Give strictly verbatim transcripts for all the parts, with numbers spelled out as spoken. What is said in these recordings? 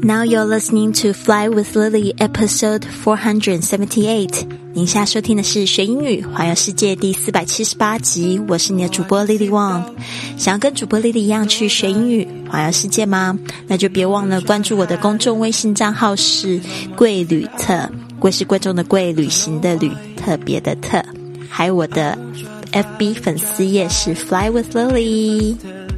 Now you're listening to Fly with Lily episode four seventy-eight. 您现在收听的是学英语环游世界第四百七十八集，我是你的主播 Lily Wong。想要跟主播 Lily 一样去学英语环游世界吗？那就别忘了关注我的公众微信账号是贵旅特，贵是贵重的贵，旅行的旅，特别的特，还有我的 F B 粉丝页是 Fly with Lily。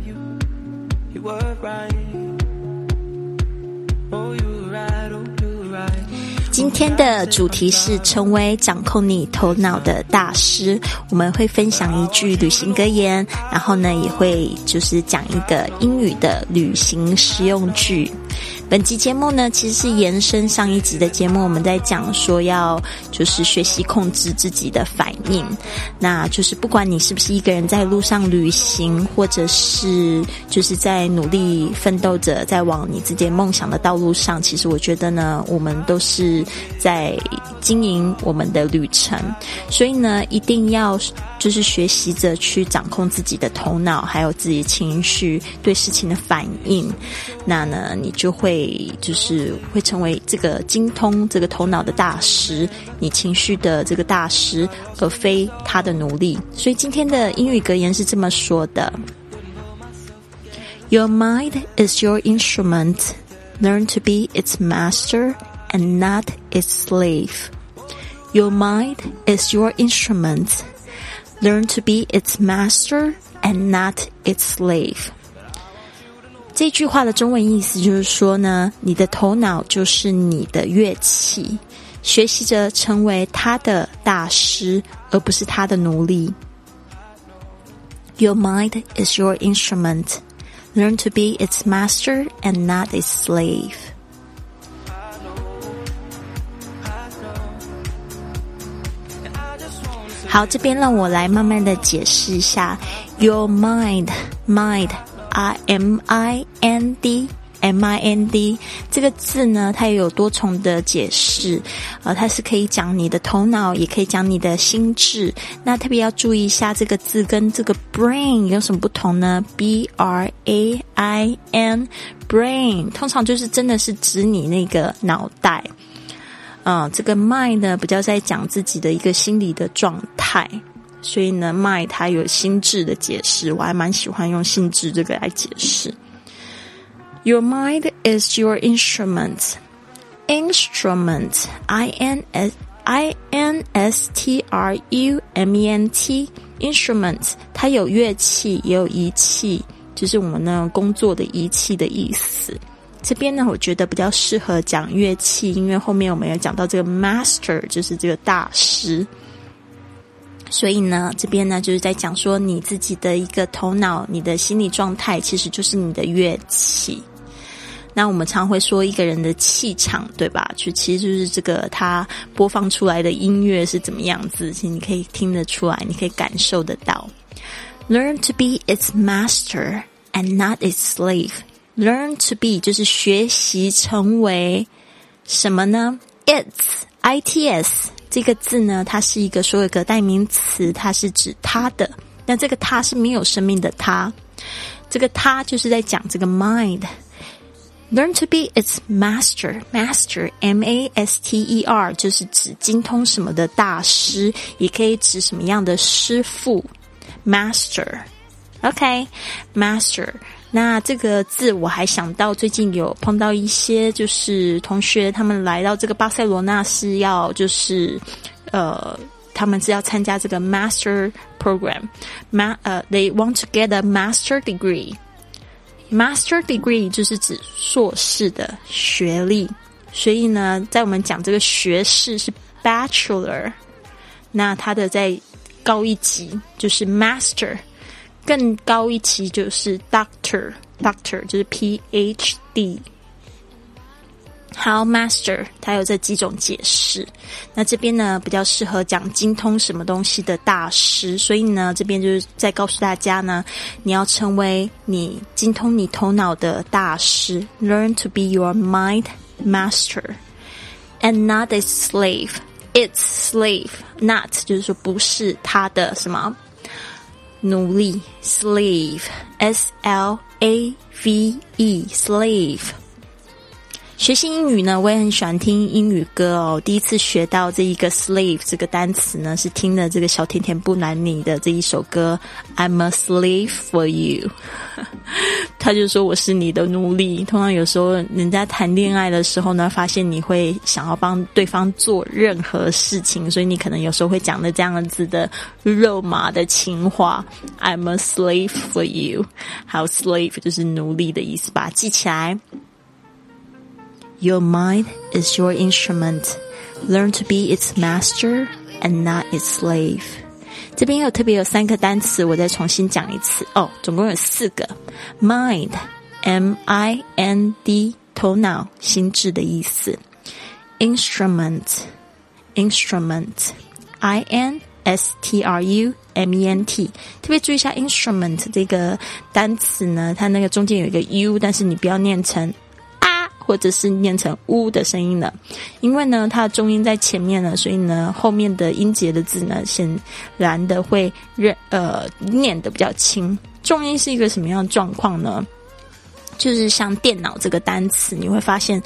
今天的主题是成为掌控你头脑的大师，我们会分享一句旅行格言，然后呢也会就是讲一个英语的旅行实用句。本集节目呢其实是延伸上一集的节目，我们在讲说要就是学习控制自己的反应，那就是不管你是不是一个人在路上旅行，或者是就是在努力奋斗着在往你自己梦想的道路上，其实我觉得呢我们都是在经营我们的旅程，所以呢一定要就是学习着去掌控自己的头脑，还有自己的情绪对事情的反应，那呢你就会就是会成为这个精通这个头脑的大师，你情绪的这个大师，而非他的奴隶。所以今天的英语格言是这么说的： Your mind is your instrument. Learn to be its master and not its slave. Your mind is your instrument. Learn to be its master and not its slave. 这句话的中文意思就是说呢，你的头脑就是你的乐器，学习着成为他的大师，而不是他的奴隶。Your mind is your instrument. Learn to be its master and not its slave. 好，这边让我来慢慢的解释一下 Your mind, mind R M I N D M I N D 这个字呢它也有多重的解释，呃，它是可以讲你的头脑，也可以讲你的心智。那特别要注意一下这个字跟这个 brain 有什么不同呢？ B R A I N brain 通常就是真的是指你那个脑袋，嗯，这个 mind 呢比较在讲自己的一个心理的状态，所以呢 mind 它有心智的解释，我还蛮喜欢用心智这个来解释。Your mind is your instrument. Instrument I N S I N S T R U M E N T Instrument 它有乐器也有仪器，就是我们呢工作的仪器的意思。这边呢我觉得比较适合讲乐器，因为后面我们有讲到这个 master 就是这个大师，所以呢这边呢就是在讲说你自己的一个头脑，你的心理状态其实就是你的乐器。那我们常会说一个人的气场，对吧？就其实就是这个他播放出来的音乐是怎么样子，其实你可以听得出来，你可以感受得到。 Learn to be its master and not its slave. Learn to be 就是学习成为什么呢？ Its I T S 这个字呢它是一个所有格代名词，它是指他的，那这个他是没有生命的他，这个他就是在讲这个 mind。Learn to be its master. Master, M A S T E R 就是指精通什么的大师，也可以指什么样的师傅。Master. OK, master. 那这个字我还想到最近有碰到一些就是同学，他们来到这个巴塞罗那是要就是呃他们是要参加这个 master program. Ma, 呃 they want to get a master degree.Master degree 就是指硕士的学历，所以呢在我们讲这个学士是 bachelor， 那它的在高一级就是 master， 更高一级就是 doctor doctor 就是 P H D。 好 master 它有这几种解释，那这边呢比较适合讲精通什么东西的大师，所以呢这边就是在告诉大家呢，你要成为你精通你头脑的大师。 Learn to be your mind master and not a slave. It's slave. Not 就是说不是他的什么奴隶， slave S L A V E slave 学习英语呢，我也很喜欢听英语歌哦。第一次学到这一个 slave 这个单词呢，是听了这个小甜甜布兰妮的这一首歌 I'm a slave for you 他就说我是你的奴隶。通常有时候人家谈恋爱的时候呢，发现你会想要帮对方做任何事情，所以你可能有时候会讲的这样子的肉麻的情话 I'm a slave for you。 还有 slave 就是奴隶的意思，把它记起来。Your mind is your instrument. Learn to be its master and not its slave. 这边有特别有三个单词，我再重新讲一次哦，总共有四个。Mind, M I N D, 头脑、心智的意思。Instrument, Instrument, I N S T R U M E N T。 特别注意一下 instrument 这个单词呢，它那个中间有一个 U， 但是你不要念成或者是念成呜的声音了，因为呢它的重音在前面了，所以呢后面的音节的字呢显然的会呃念得比较轻。重音是一个什么样的状况呢？就是像电脑这个单词，你会发现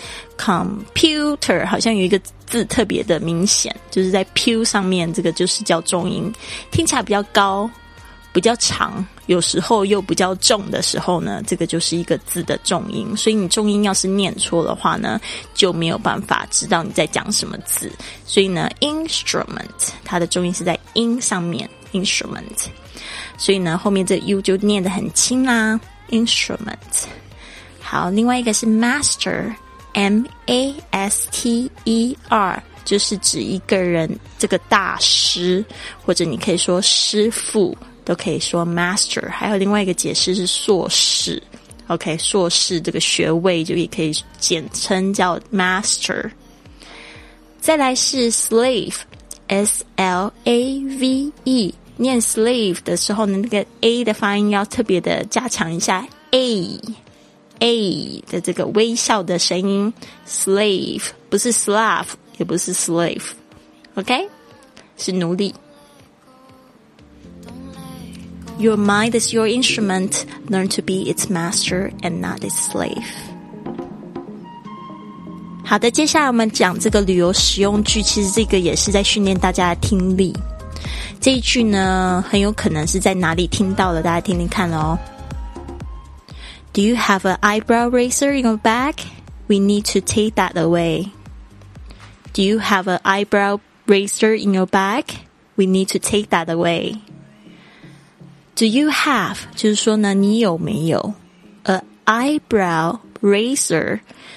computer 好像有一个字特别的明显，就是在 P 上面，这个就是叫重音，听起来比较高比较长，有时候又比较重的时候呢，这个就是一个字的重音。所以你重音要是念错的话呢，就没有办法知道你在讲什么字。所以呢 instrument 它的重音是在音上面 instrument， 所以呢后面这 U 就念得很轻啦 instrument。 好，另外一个是 master M A S T E R， 就是指一个人这个大师，或者你可以说师傅都可以说 master。 还有另外一个解释是硕士 OK， 硕士这个学位就也可以简称叫 master。 再来是 slave S L A V E， 念 slave 的时候呢，那个 A 的发音要特别的加强一下 A A 的这个微笑的声音。 slave 不是 slave 也不是 slave OK， 是奴隶。Your mind is your instrument. Learn to be its master and not its slave. 好的，接下来我们讲这个旅游实用句，其实这个也是在训练大家的听力。这一句呢，很有可能是在哪里听到的，大家听听看哦。Do you have an eyebrow razor in your bag? We need to take that away. Do you have an eyebrow razor in your bag? We need to take that away.Do you have 就是说呢，你有没有 a eyebrow razor？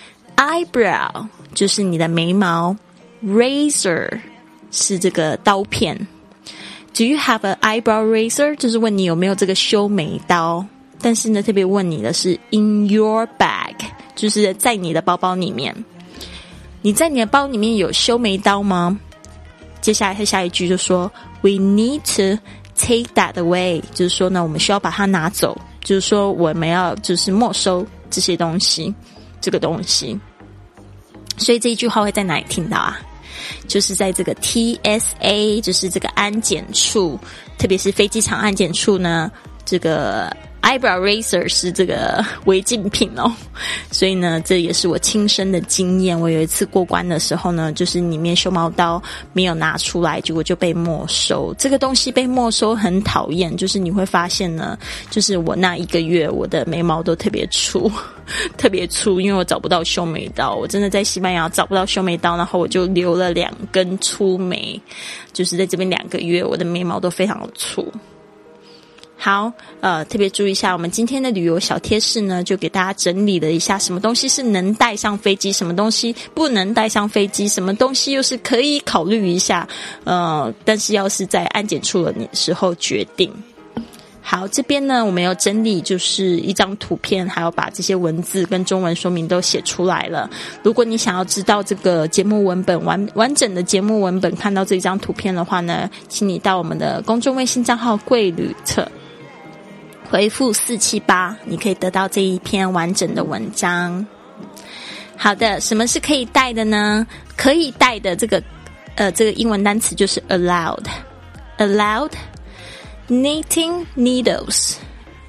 eyebrow 就是你的眉毛， razor 是这个刀片。 Do you have an eyebrow razor？ 就是问你有没有这个修眉刀，但是呢特别问你的是 in your bag， 就是在你的包包里面。你在你的包里面有修眉刀吗？接下来下一句就说 we need to take that away， 就是说呢我们需要把它拿走，就是说我们要就是没收这些东西，这个东西。所以这一句话会在哪里听到啊？就是在这个 T S A， 就是这个安检处，特别是飞机场安检处呢，这个eyebrow razor 是这个违禁品哦，所以呢这也是我亲身的经验。我有一次过关的时候呢，就是里面修毛刀没有拿出来，结果就被没收。这个东西被没收很讨厌，就是你会发现呢，就是我那一个月我的眉毛都特别粗特别粗，因为我找不到修眉刀。我真的在西班牙找不到修眉刀，然后我就留了两根粗眉，就是在这边两个月我的眉毛都非常的粗。好，呃，特别注意一下，我们今天的旅游小贴士呢，就给大家整理了一下，什么东西是能带上飞机，什么东西不能带上飞机，什么东西又是可以考虑一下，呃，但是要是在安检处的时候决定。好，这边呢，我们有整理就是一张图片，还有把这些文字跟中文说明都写出来了。如果你想要知道这个节目文本完完整的节目文本，看到这张图片的话呢，请你到我们的公众微信账号贵旅特回复四七八，你可以得到这一篇完整的文章。好的，什么是可以带的呢？可以带的这个呃这个英文单词就是 allowed。allowed knitting needles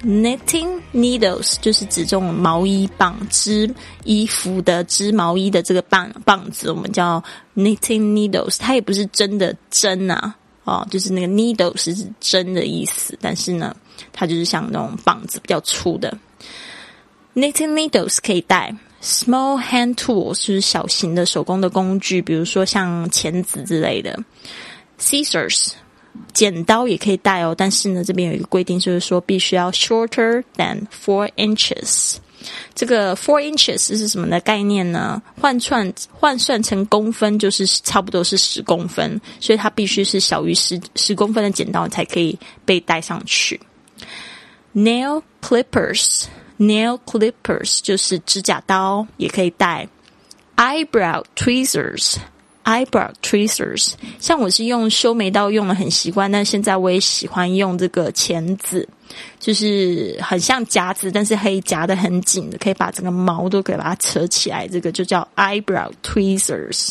knitting needles 就是指这种毛衣棒，织衣服的织毛衣的这个棒棒子，我们叫 knitting needles。它也不是针的针啊，哦，就是那个 needles 是指针的意思，但是呢，它就是像那种棒子比较粗的。knitting needles 可以带。Small hand tools 就是小型的手工的工具，比如说像钳子之类的。Scissors 剪刀也可以带哦，但是呢这边有一个规定，就是说必须要 shorter than four inches。这个 four inches 是什么的概念呢？换算换算成公分就是差不多是十公分，所以它必须是小于十十公分的剪刀才可以被带上去。Nail clippers。Nail clippers 就是指甲刀，也可以带。Eyebrow tweezers eyebrow tweezers 像我是用修眉刀用的很习惯，但现在我也喜欢用这个钳子，就是很像夹子，但是可以夹得很紧的，可以把整个毛都可以把它扯起来，这个就叫 eyebrow tweezers。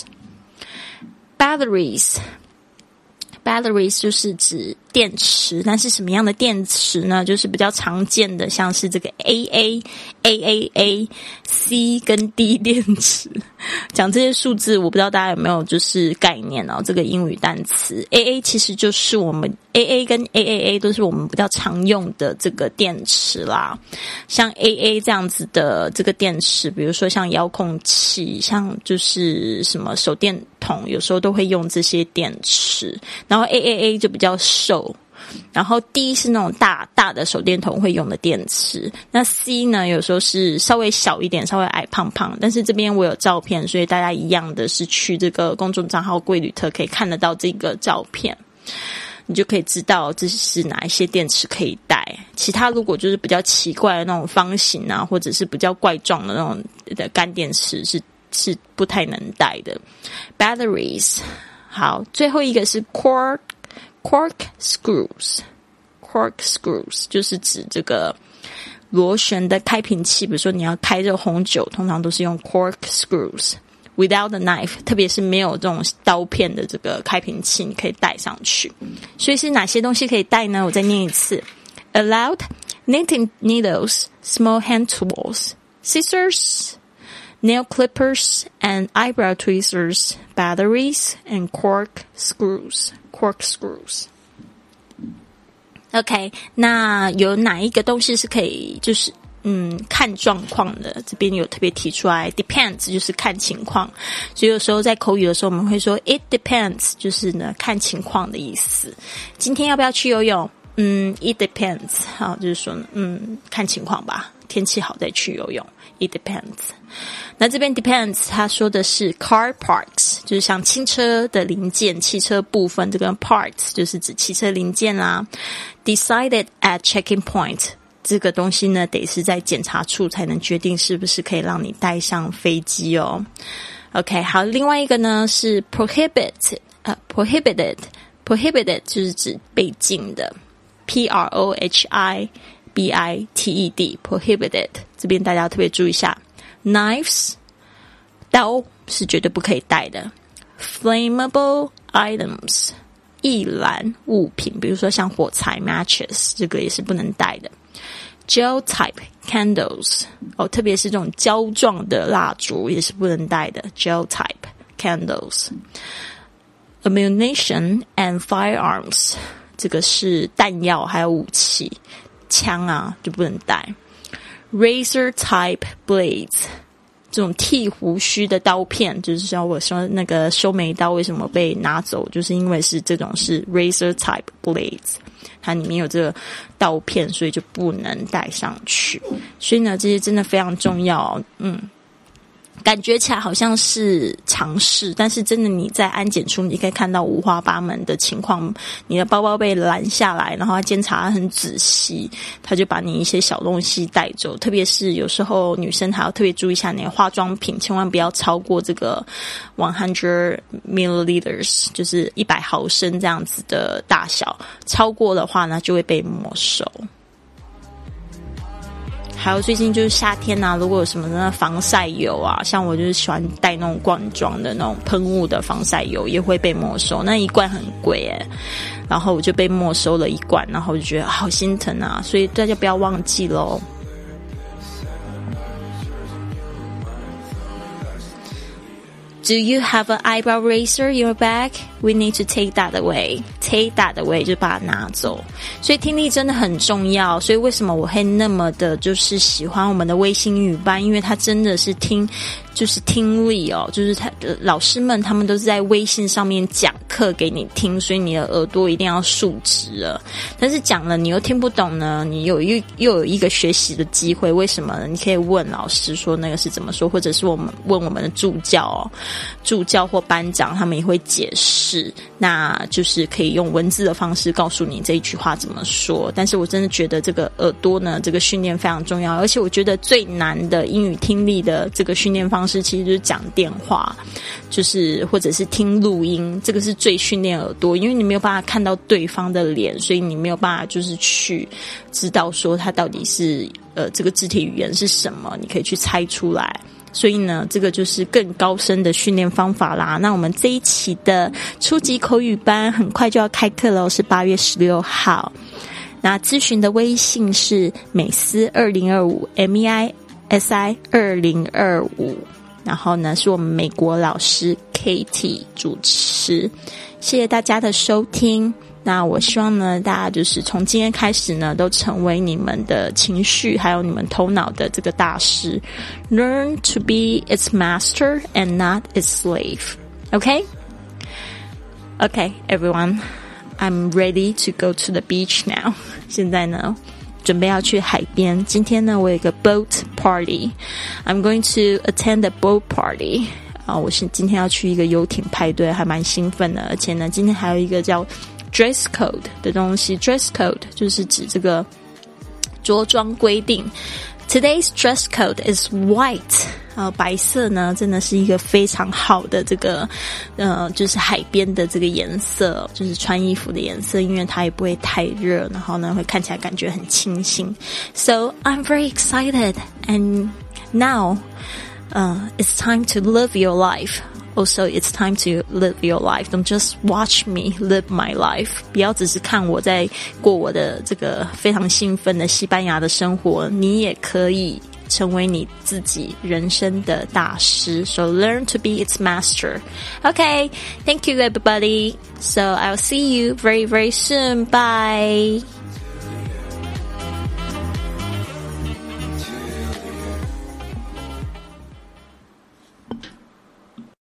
Batteries Batteries 就是指电池，但是什么样的电池呢？就是比较常见的，像是这个 A A A A A、C 跟 D 电池。讲这些数字，我不知道大家有没有就是概念哦。这个英语单词 A A 其实就是我们 A A 跟 A A A 都是我们比较常用的这个电池啦。像 A A 这样子的这个电池，比如说像遥控器，像就是什么手电筒，有时候都会用这些电池。然后 A A A 就比较瘦，然后 D 是那种大大的手电筒会用的电池，那 C 呢有时候是稍微小一点，稍微矮胖胖，但是这边我有照片，所以大家一样的是去这个公众账号贵旅特可以看得到这个照片，你就可以知道这是哪一些电池可以带。其他如果就是比较奇怪的那种方形啊，或者是比较怪状的那种的干电池是是不太能带的。 Batteries。 好，最后一个是 cork cork screws cork screws 就是指这个螺旋的开瓶器，比如说你要开这个红酒，通常都是用 cork screws without a knife， 特别是没有这种刀片的这个开瓶器你可以带上去。所以是哪些东西可以带呢？我再念一次。 Allowed knitting needles, small hand tools, scissors, nail clippers and eyebrow tweezers, batteries and cork screws cork screws。 OK， 那有哪一个东西是可以就是嗯看状况的？这边有特别提出来 depends 就是看情况，所以有时候在口语的时候我们会说 it depends 就是呢看情况的意思。今天要不要去游泳？嗯 it depends 好，就是说嗯看情况吧，天气好再去游泳。It depends。 那这边 depends 它说的是 car parts， 就是像汽车的零件，汽车部分，这个 parts 就是指汽车零件啦。Decided at checking point， 这个东西呢得是在检查处才能决定是不是可以让你带上飞机哦。 OK， 好，另外一个呢是 prohibit， 呃 prohibited prohibited 就是指被禁的， P R O H I B I T E D prohibited， 这边大家特别注意一下。 Knives 刀是绝对不可以带的。 Flammable items 易燃物品，比如说像火柴 matches， 这个也是不能带的。 Gel type candles 哦，特别是这种胶状的蜡烛也是不能带的。 Gel type candles。 Ammunition and firearms 这个是弹药还有武器，枪啊就不能带。 Razor type blades 这种剃胡须的刀片，就是像我说那个修眉刀为什么被拿走，就是因为是这种是 razor type blades， 它里面有这个刀片，所以就不能带上去。所以呢这些真的非常重要。嗯，感觉起来好像是常识，但是真的你在安检处你可以看到五花八门的情况，你的包包被拦下来，然后他监察很仔细，他就把你一些小东西带走，特别是有时候女生还要特别注意一下你的化妆品，千万不要超过这个一百 milliliters， 就是一百毫升这样子的大小，超过的话呢就会被没收。 还有最近就是夏天啊，如果有什么的防晒油啊，像我就是喜欢带那种罐装的那种喷雾的防晒油，也会被没收，那一罐很贵耶，然后我就被没收了一罐，然后我就觉得好心疼啊，所以大家不要忘记咯。Do you have an eyebrow razor in your bag? We need to take that away. Take that away 就把它拿走。所以听力真的很重要，所以为什么我会那么的就是喜欢我们的微信英语班，因为它真的是听就是听力哦，就是他老师们他们都是在微信上面讲课给你听，所以你的耳朵一定要竖直了。但是讲了你又听不懂呢，你有又又有一个学习的机会，为什么呢？你可以问老师说那个是怎么说，或者是我们问我们的助教哦，助教或班长他们也会解释，那就是可以用文字的方式告诉你这一句话怎么说。但是我真的觉得这个耳朵呢，这个训练非常重要，而且我觉得最难的英语听力的这个训练方式其实就是讲电话，就是或者是听录音，这个是最训练耳朵，因为你没有办法看到对方的脸，所以你没有办法就是去知道说他到底是呃这个肢体语言是什么，你可以去猜出来。所以呢，这个就是更高深的训练方法啦。那我们这一期的初级口语班很快就要开课了，是八月十六号。那咨询的微信是美思二零二五 M E I S I 二零二五，然后呢是我们美国老师 Katie 主持。谢谢大家的收听。那我希望呢，大家就是从今天开始呢，都成为你们的情绪还有你们头脑的这个大师。Learn to be its master and not its slave. Okay? Okay, everyone. I'm ready to go to the beach now. 现在呢，准备要去海边。今天呢，我有一个 boat party. I'm going to attend a boat party. 啊，我是今天要去一个游艇派对，还蛮兴奋的。而且呢，今天还有一个叫dress code 的东西。 dress code 就是指这个着装规定。 Today's dress code is white， 呃，白色呢真的是一个非常好的这个呃，就是海边的这个颜色，就是穿衣服的颜色，因为它也不会太热，然后呢会看起来感觉很清新。 So I'm very excited, and now uh, it's time to live your life.Also, it's time to live your life. Don't just watch me live my life. 不要只是看我在过我的这个非常兴奋的西班牙的生活，你也可以成为你自己人生的大师。So learn to be its master. Okay, thank you everybody. So I'll see you very, very soon. Bye.